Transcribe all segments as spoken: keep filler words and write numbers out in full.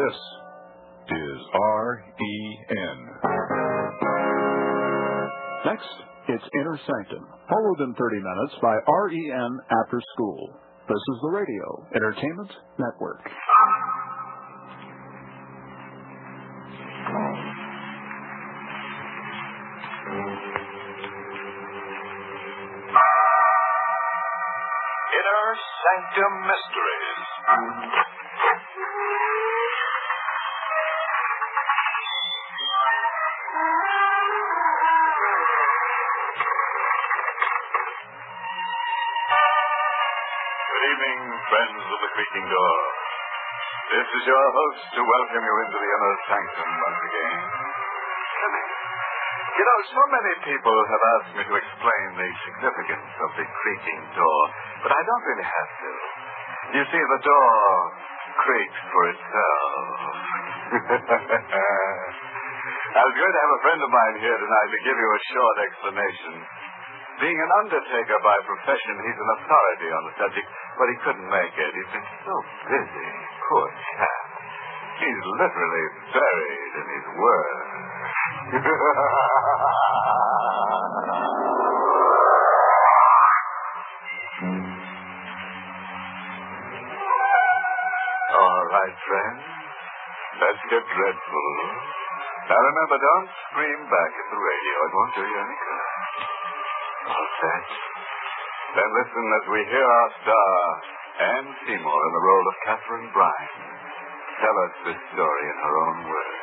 This is R E N. Next, it's Inner Sanctum, followed in thirty minutes by R E N After School. This is the Radio Entertainment Network. Inner Sanctum Mysteries. Good evening, friends of the creaking door. This is your host to welcome you into the Inner Sanctum once again. Come in. You know, so many people have asked me to explain the significance of the creaking door, but I don't really have to. You see, the door creaks for itself. I was going to have a friend of mine here tonight to give you a short explanation. Being an undertaker by profession, he's an authority on the subject, but he couldn't make it. He's been so busy. Poor chap. He's literally buried in his work. All right, friends. Let's get dreadful. Now remember, don't scream back at the radio. It won't do you any good. All set. Then listen as we hear our star, Anne Seymour, in the role of Catherine Bryan, tell us this story in her own words.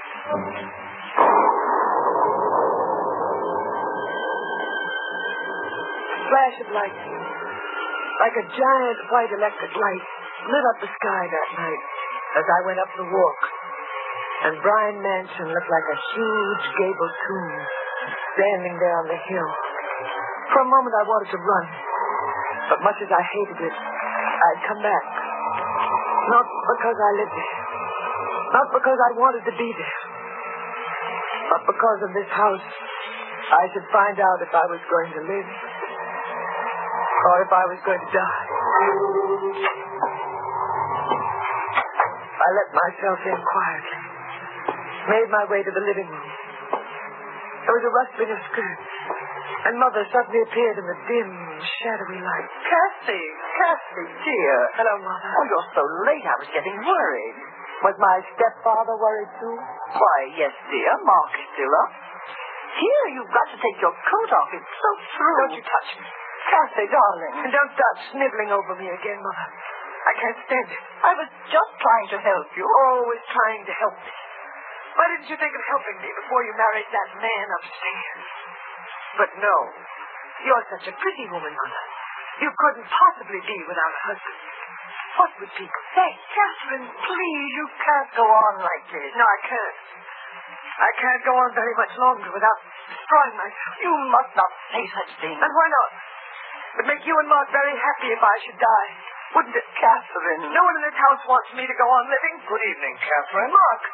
A flash of light, like a giant white electric light, lit up the sky that night as I went up the walk. And Bryan Mansion looked like a huge gabled tomb standing there on the hill. For a moment I wanted to run, but much as I hated it, I'd come back. Not because I lived there, not because I wanted to be there, but because of this house. I should find out if I was going to live or if I was going to die. I let myself in quietly, made my way to the living room. There was a rustling of skirts, and Mother suddenly appeared in the dim, shadowy light. Cassie, Cassie, dear. Hello, Mother. Oh, you're so late, I was getting worried. Was my stepfather worried, too? Why, yes, dear, Mark is still up. Here, you've got to take your coat off. It's so true. Don't you touch me. Cassie, darling. And don't start sniveling over me again, Mother. I can't stand it. I was just trying to help you. Always trying to help me. Why didn't you think of helping me before you married that man upstairs? But no. You're such a pretty woman, Mother. You couldn't possibly be without a husband. What would people say? Catherine, please, you can't go on like this. No, I can't. I can't go on very much longer without destroying myself. You must not say such things. And why not? It would make you and Mark very happy if I should die. Wouldn't it? Catherine. No one in this house wants me to go on living. Good evening, Catherine. Mark,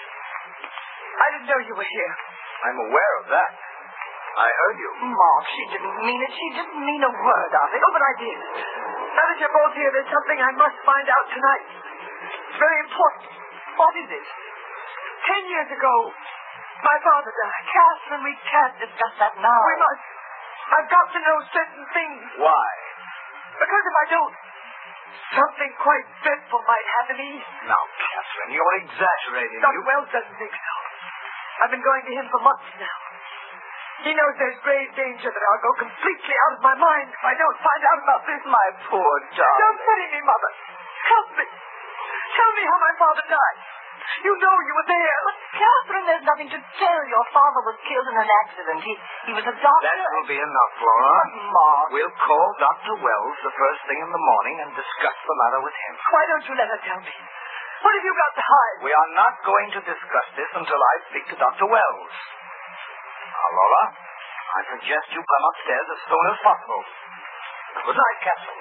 I didn't know you were here. I'm aware of that. I heard you. Mark, she didn't mean it. She didn't mean a word of it. Oh, but I did. Now that you're both here, there's something I must find out tonight. It's very important. What is it? Ten years ago, my father died. Catherine, we can't discuss that now. We must. I've got to know certain things. Why? Because if I don't, something quite dreadful might happen to me. Now, Catherine, you're exaggerating. Doctor You... Wells doesn't think so. I've been going to him for months now. He knows there's grave danger that I'll go completely out of my mind if I don't find out about this. My poor darling. Don't pity me, Mother. Help me. Tell me how my father died. You know you were there. But, Catherine, there's nothing to tell. Your father was killed in an accident. He he was a doctor. That will be enough, Laura. But, Mark. We'll call Doctor Wells the first thing in the morning and discuss the matter with him. Why don't you let her tell me? What have you got to hide? We are not going to discuss this until I speak to Doctor Wells. Now, Laura, I suggest you come upstairs as soon as possible. Good night, Catherine.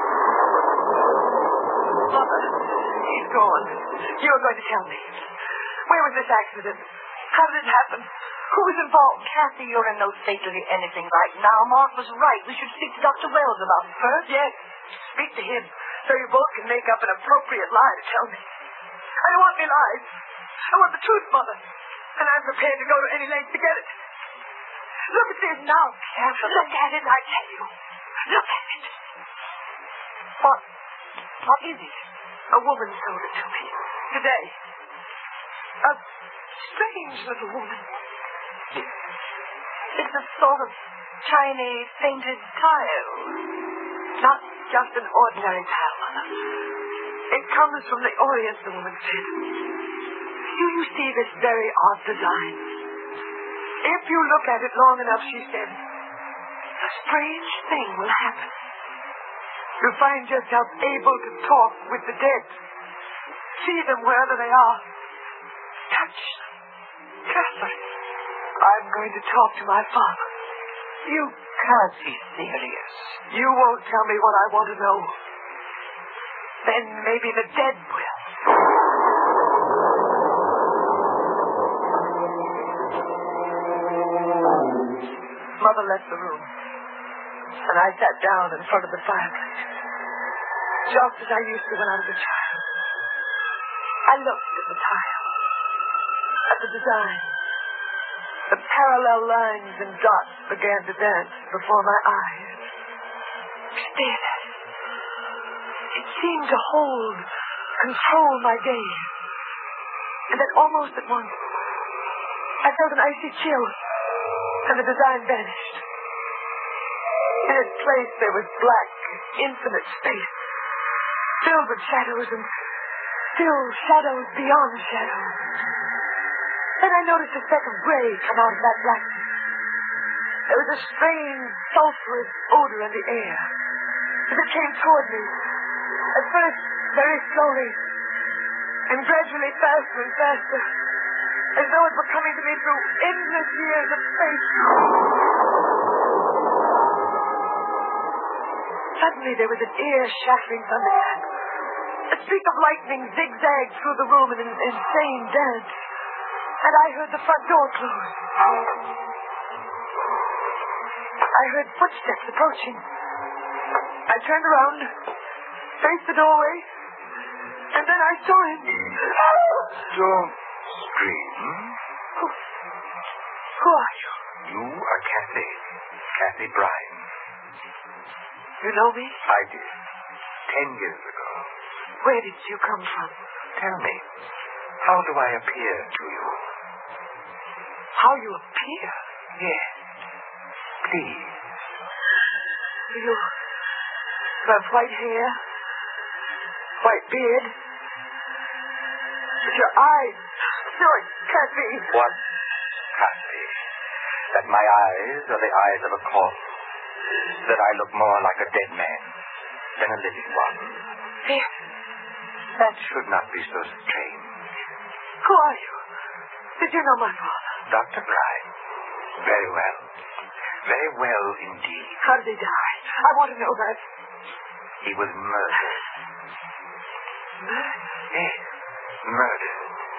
Mother, he's gone. You were going to tell me. Where was this accident? How did it happen? Who was involved? Kathy, you're in no state to hear anything right now. Mark was right. We should speak to Doctor Wells about it first. Yes, speak to him so you both can make up an appropriate lie to tell me. I want me life. I want the truth, Mother. And I'm prepared to go to any length to get it. Look at this now. Carefully. Look at it, I tell you. Look at it. What? What is it? A woman sold it to me. Today. A strange little woman. It's a sort of tiny painted tile. Not just an ordinary tile, Mother. It comes from the Orient, the woman said. Do you see this very odd design? If you look at it long enough, she said, a strange thing will happen. You'll find yourself able to talk with the dead. See them wherever they are. Touch them. Catherine, I'm going to talk to my father. You can't be serious. You won't tell me what I want to know. Then maybe the dead will. Mother left the room, and I sat down in front of the fireplace, just as I used to when I was a child. I looked at the tile, at the design. The parallel lines and dots began to dance before my eyes. Stared at it. It seemed to hold, control my gaze. And then almost at once, I felt an icy chill, and the design vanished. In its place, there was black, infinite space, filled with shadows and still shadows beyond shadows. Then I noticed a speck of gray come out of that blackness. There was a strange, sulphurous odor in the air. As it came toward me, at first very slowly, and gradually faster and faster, as though it were coming to me through endless years of space. Suddenly there was an ear-shattering thunderclap. A streak of lightning zigzagged through the room in an insane dance, and I heard the front door close. I heard footsteps approaching. I turned around, faced the doorway, and then I saw him. Don't scream. Who, who are you? You are Kathy. Kathy Bryan. You know me? I did. Ten years ago. Where did you come from? Tell me, how do I appear to you? How you appear? Yes. Please. You have white hair, white beard, but your eyes, you're Kathy. What, Kathy? That my eyes are the eyes of a corpse? That I look more like a dead man than a living one? Yes. That should not be so strange. Who are you? Did you know my father? Doctor Bryan. Very well. Very well indeed. How did he die? I want to know that. He was murdered. Murdered? Yes, murdered.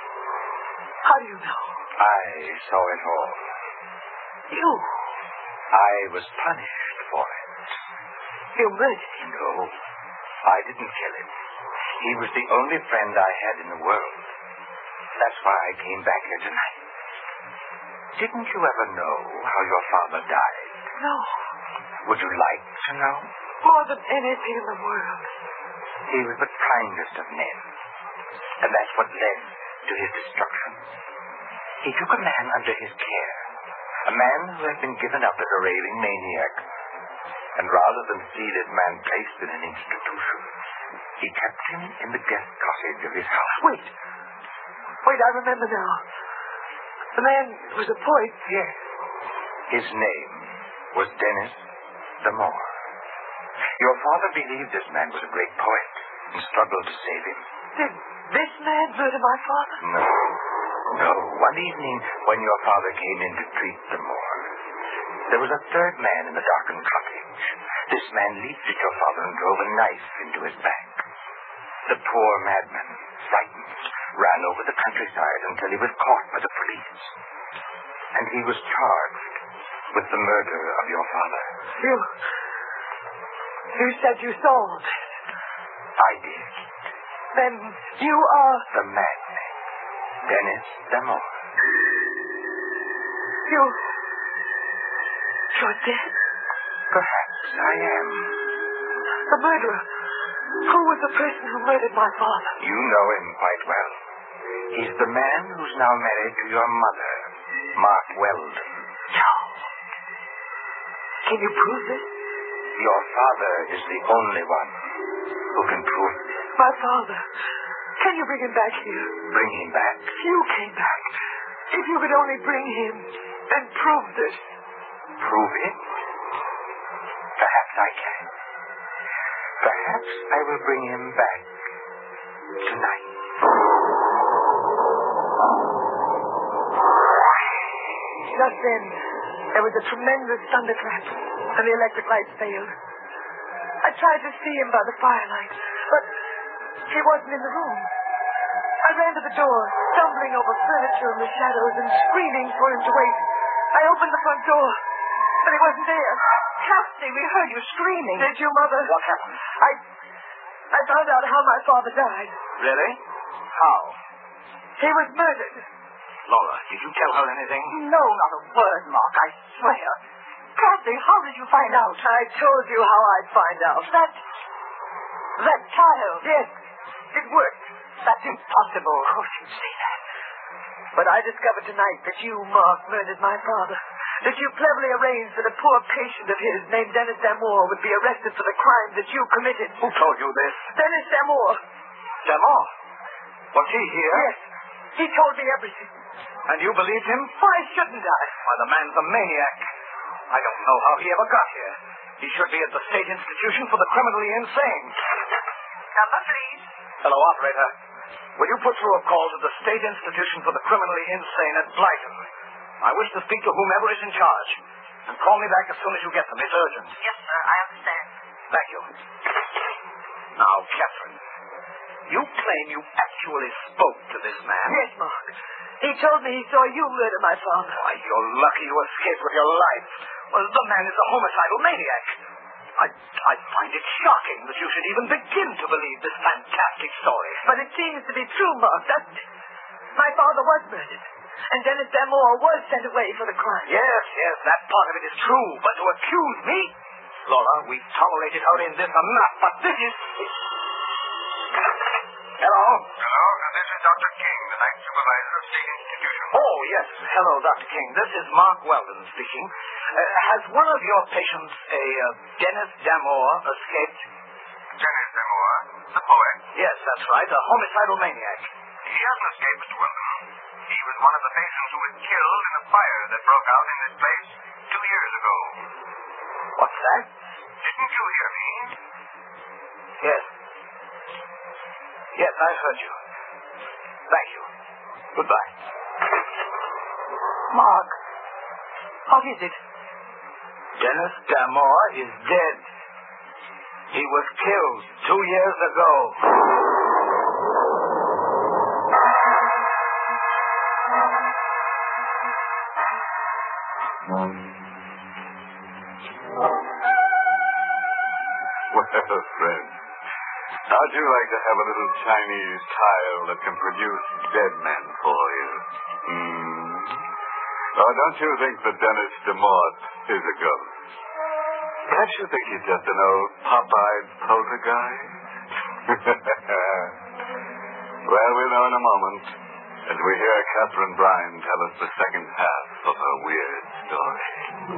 How do you know? I saw it all. You? I was punished for it. You murdered him? No, I didn't kill him. He was the only friend I had in the world. That's why I came back here tonight. Didn't you ever know how your father died? No. Would you like to know? More than anything in the world. He was the kindest of men. And that's what led to his destruction. He took a man under his care. A man who had been given up as a raving maniac. And rather than see this man placed in an institution, he kept him in the guest cottage of his house. Wait. Wait, I remember now. The man was a poet. Yes. His name was Dennis Damore. Your father believed this man was a great poet and struggled to save him. Did this man murder my father? No. No. One evening, when your father came in to treat Damore, there was a third man in the darkened cottage. This man leaped at your father and drove a knife into his back. The poor madman, frightened, ran over the countryside until he was caught by the police. And he was charged with the murder of your father. You... You said you saw all this. I did. Then you are... The madman, Dennis Damore. You... You're dead? Perhaps I am. The murderer. Who was the person who murdered my father? You know him quite well. He's the man who's now married to your mother, Mark Weldon. No. Can you prove this? Your father is the only one who can prove this. My father. Can you bring him back here? Bring him back? You came back. If you could only bring him and prove this. Prove it? Perhaps I can. Perhaps I will bring him back tonight. Just then, there was a tremendous thunderclap, and the electric lights failed. I tried to see him by the firelight, but he wasn't in the room. I ran to the door, stumbling over furniture in the shadows and screaming for him to wait. I opened the front door, but he wasn't there. Cassie, we heard you screaming. Did you, Mother? What happened? I... I found out how my father died. Really? How? He was murdered. Laura, did you tell her anything? No, not a word, Mark, I swear. Cassie, how did you find out? I told you how I'd find out. That... that child. Yes, it worked. That's impossible. Of course you'd say that. But I discovered tonight that you, Mark, murdered my father. That you cleverly arranged that a poor patient of his named Dennis Damore would be arrested for the crime that you committed. Who told you this? Dennis Damore. Damore? Was he here? Yes. He told me everything. And you believed him? Why shouldn't I? Why, the man's a maniac. I don't know how he ever got here. He should be at the State Institution for the Criminally Insane. Number, please. Hello, operator. Will you put through a call to the State Institution for the Criminally Insane at Blyton? I wish to speak to whomever is in charge. And call me back as soon as you get them. It's urgent. Yes, sir, I understand. Thank you. Now, Catherine, you claim you actually spoke to this man. Yes, Mark. He told me he saw you murder my father. Why, you're lucky you escaped with your life. Well, the man is a homicidal maniac. I, I find it shocking that you should even begin to believe this fantastic story. But it seems to be true, Mark, doesn't it? My father was murdered, and Dennis Damore was sent away for the crime. Yes, yes, that part of it is true. But to accuse me? Laura, we've tolerated her in this enough, but this is... Hello? Hello, this is Doctor King, the night supervisor of State Institution. Oh, yes. Hello, Doctor King. This is Mark Weldon speaking. Uh, has one of your patients, a uh, Dennis Damore, escaped? Dennis Damore, the poet. Yes, that's right. A homicidal maniac. He hasn't escaped, Mister Weldon. He was one of the patients who was killed in a fire that broke out in this place two years ago. What's that? Didn't you hear me? Yes. Yes, I heard you. Thank you. Goodbye. Mark, what is it? Dennis Damore is dead. He was killed two years ago. Well, friend, how'd you like to have a little Chinese tile that can produce dead men for you? Hmm? Oh, don't you think that Dennis Damore is a ghost? Perhaps you think he's just an old pop-eyed poltergeist? Well, we'll know in a moment as we hear Catherine Bryan tell us the second half of her weird story.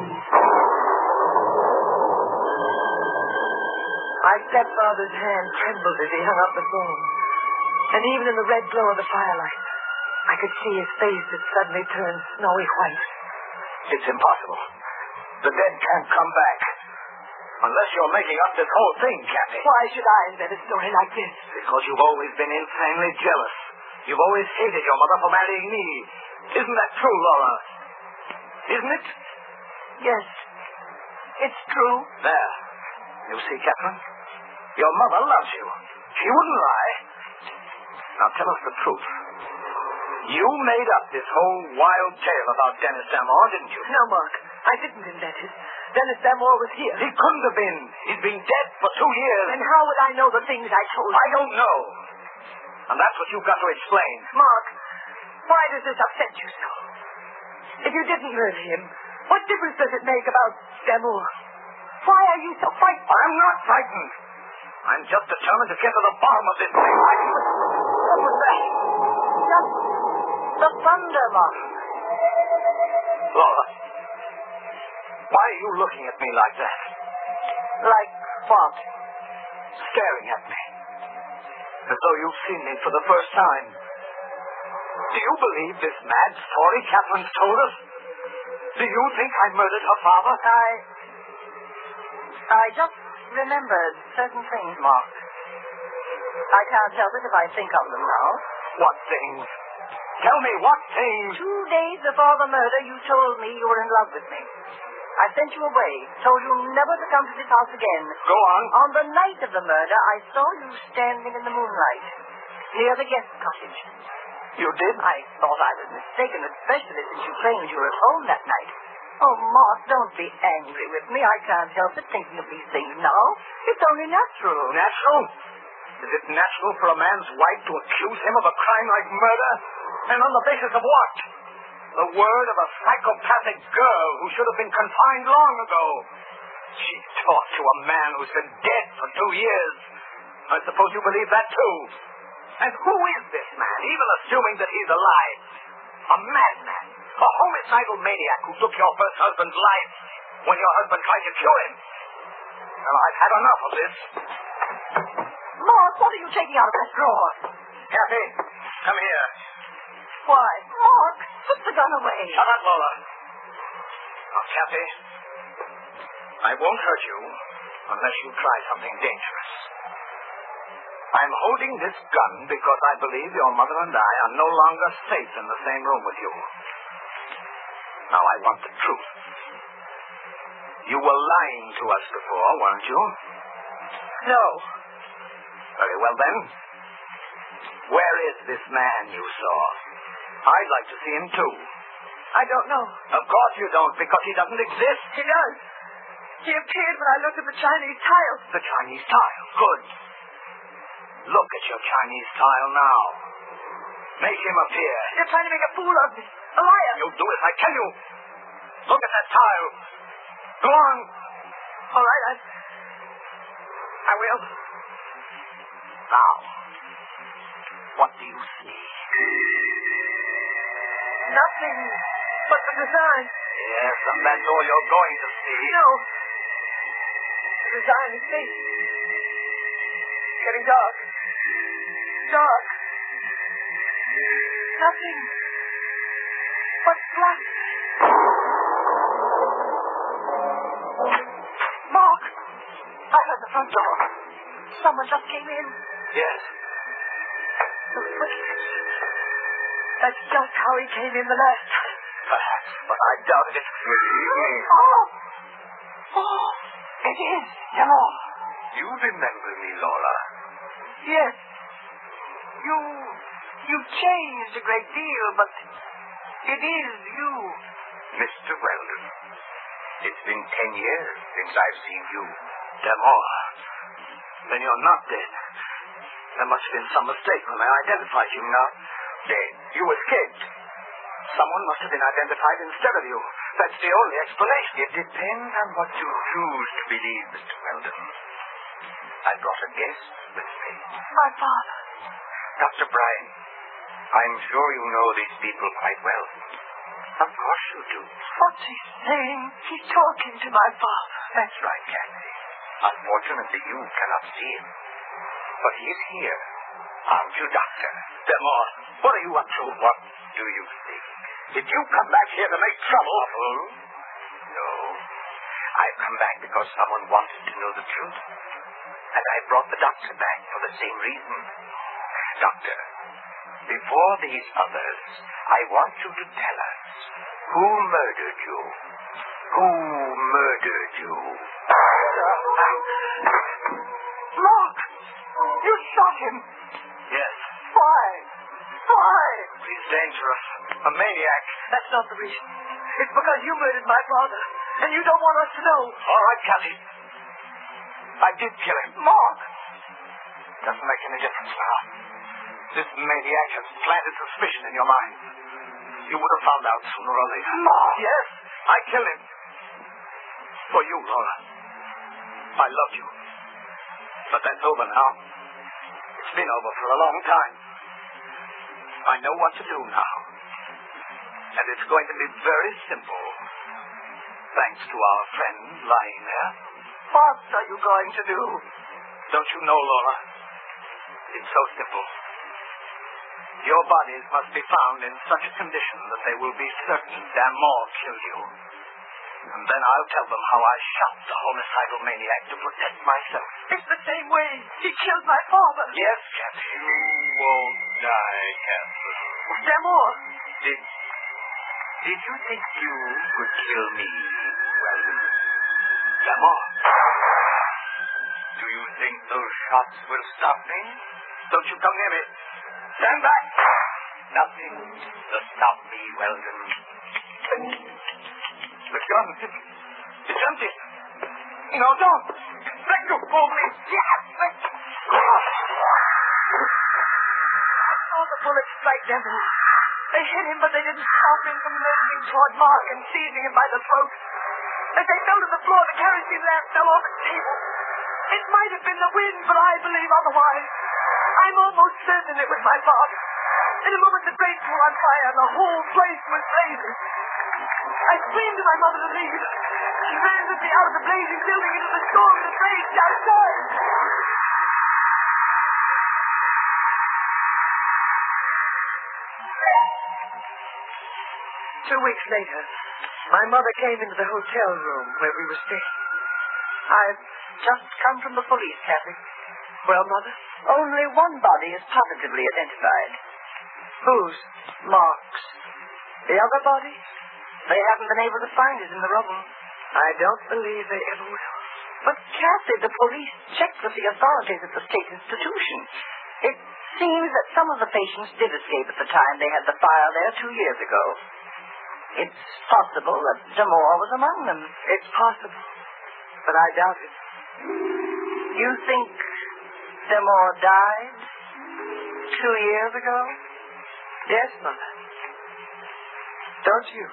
My stepfather's hand trembled as he hung up the phone. And even in the red glow of the firelight, I could see his face had suddenly turned snowy white. It's impossible. The dead can't come back. Unless you're making up this whole thing, Kathy. Why should I invent a story like this? Because you've always been insanely jealous. You've always hated your mother for marrying me. Isn't that true, Laura? Isn't it? Yes, it's true. There. You see, Catherine? Your mother loves you. She wouldn't lie. Now tell us the truth. You made up this whole wild tale about Dennis Damore, didn't you? No, Mark. I didn't invent it. Dennis Damore was here. He couldn't have been. He's been dead for two years. And how would I know the things I told you? I don't know. And that's what you've got to explain. Mark, why does this upset you so? If you didn't murder him, what difference does it make about Damour? Why are you so frightened? I'm not frightened. I'm just determined to get to the bottom of this thing. I... What was that? Just the thunder, Mark. Laura, why are you looking at me like that? Like what? Staring at me. As though you've seen me for the first time. Do you believe this mad story Catherine's told us? Do you think I murdered her father? I... I just remembered certain things, Mark. I can't help it if I think of them now. What things? Tell me, what things? Two days before the murder, you told me you were in love with me. I sent you away, told you never to come to this house again. Go on. On the night of the murder, I saw you standing in the moonlight, near the guest cottage. You did? I thought I was mistaken, especially since you claimed you were at home that night. Oh, Mark, don't be angry with me. I can't help but thinking of these things now. It's only natural. Natural? Is it natural for a man's wife to accuse him of a crime like murder? And on the basis of what? The word of a psychopathic girl who should have been confined long ago. She talked to a man who's been dead for two years. I suppose you believe that, too. And who is this man, even assuming that he's alive? A madman. A homicidal maniac who took your first husband's life when your husband tried to kill him. Well, I've had enough of this. Mark, what are you taking out of that drawer? Kathy, come here. Why, Mark, put the gun away. Shut up, Lola. Now, Kathy, I won't hurt you unless you try something dangerous. I'm holding this gun because I believe your mother and I are no longer safe in the same room with you. Now, I want the truth. You were lying to us before, weren't you? No. Very well, then. Where is this man you saw? I'd like to see him, too. I don't know. Of course you don't, because he doesn't exist. He does. He appeared when I looked at the Chinese tile. The Chinese tile. Good. Look at your Chinese tile now. Make him appear. You're trying to make a fool of me. A liar. You'll do as I tell you. Look at that tile. Go on. All right, I... I will. Now, what do you see? Nothing but the design. Yes, and that's all you're going to see. No. The design is fake. Getting dark. Dark. Nothing but black. Mark! I heard the front door. Someone just came in. Yes. Those footsteps. That's just how he came in the last time. Perhaps, but I doubt it. Oh! Oh! It is. Hello. You remember me, Laura? Yes. You... You've changed a great deal, but it is you. Mister Weldon, it's been ten years since I've seen you. Damour. Then you're not dead. There must have been some mistake when I identified you. Now, dead. You escaped. Someone must have been identified instead of you. That's the only explanation. It depends on what you choose to believe, Mister Weldon. I brought a guest with me. My father. Doctor Bryan, I'm sure you know these people quite well. Of course you do. What's he saying? He's talking to my father. That's right, Kathy. Unfortunately, you cannot see him. But he is here. Aren't you, Doctor? Damour, what are you up to? What do you think? Did you come back here to make trouble? Hmm? No. I've come back because someone wanted to know the truth. And I brought the doctor back for the same reason. Doctor, before these others, I want you to tell us who murdered you. Who murdered you? Mark! You shot him! Yes. Why? Why? He's dangerous. A maniac. That's not the reason. It's because you murdered my father, and you don't want us to know. All right, Kathy. I did kill him. Mark! Doesn't make any difference now. This maniac has planted suspicion in your mind. You would have found out sooner or later. Ma! Yes, I killed him. For you, Laura. I love you. But that's over now. It's been over for a long time. I know what to do now. And it's going to be very simple. Thanks to our friend lying there. What are you going to do? Don't you know, Laura? It's so simple. Your bodies must be found in such a condition that they will be certain Damore killed you. And then I'll tell them how I shot the homicidal maniac to protect myself. It's the same way he killed my father. Yes, Kathy. You won't die, Catherine. Damore. Did, did you think you could kill me, Weldon? Damore? Do you think those shots will stop me? Don't you come near me. Stand back. Nothing to stop me, Weldon. The gun, it's empty. No, don't. Let go, please. Yes, let go. I saw the bullets strike Damore. They hit him, but they didn't stop him from lurching toward Mark and seizing him by the throat. As they fell to the floor, the kerosene lamp fell off the table. It might have been the wind, but I believe otherwise. I'm almost certain it was my father. In a moment, the grate flew on fire, and the whole place was blazing. I screamed to my mother to leave. She ran with me out of the blazing building into the storm that raged outside. Two weeks later, my mother came into the hotel room where we were staying. I've just come from the police, Kathy. Well, Mother? Only one body is positively identified. Whose? Mark's. The other body? They haven't been able to find it in the rubble. I don't believe they ever will. But, Kathy, the police checked with the authorities at the state institution. It seems that some of the patients did escape at the time they had the fire there two years ago. It's possible that Damore was among them. It's possible, but I doubt it. You think Damore died two years ago? Yes, Mother. Don't you?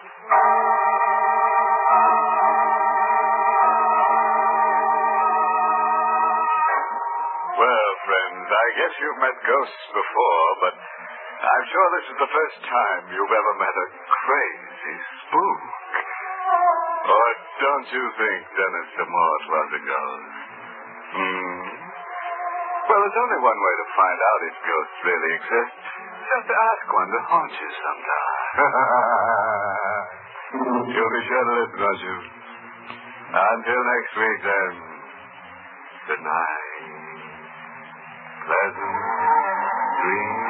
Well, friends, I guess you've met ghosts before, but I'm sure this is the first time you've ever met a crazy spook. Or don't you think Dennis Damore was a ghost? Hmm? Well, there's only one way to find out if ghosts really exist. Just ask one to haunt you sometime. You'll be sure to listen, won't you? Until next week, then. Good night. Pleasant dreams.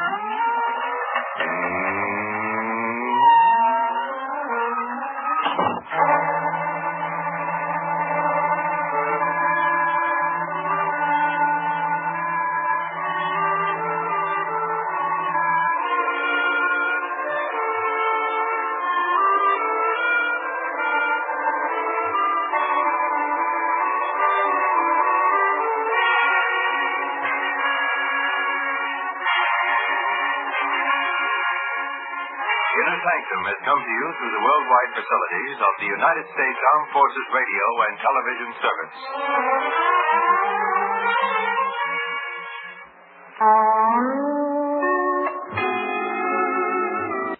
Inner Sanctum has come to you through the worldwide facilities of the United States Armed Forces Radio and Television Service.